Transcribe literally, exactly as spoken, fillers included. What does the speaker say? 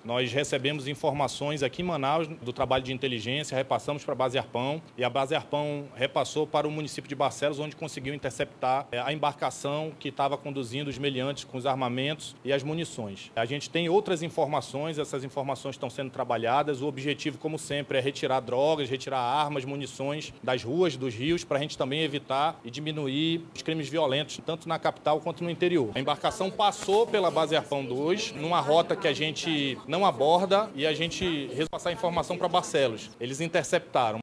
Nós recebemos informações aqui em Manaus do trabalho de inteligência, repassamos para a base Arpão e a base Arpão repassou para o município de Barcelos, onde conseguiu interceptar a embarcação que estava conduzindo os meliantes com os armamentos e as munições. A gente tem outras informações, essas informações estão sendo trabalhadas. O objetivo, como sempre, é retirar drogas, retirar armas, munições das ruas, dos rios, para a gente também evitar e diminuir os crimes violentos, tanto na capital quanto no interior. A embarcação passou pela base Arpão dois, numa rota que a gente não aborda, e a gente resolveu passar a informação para Barcelos. Eles interceptaram.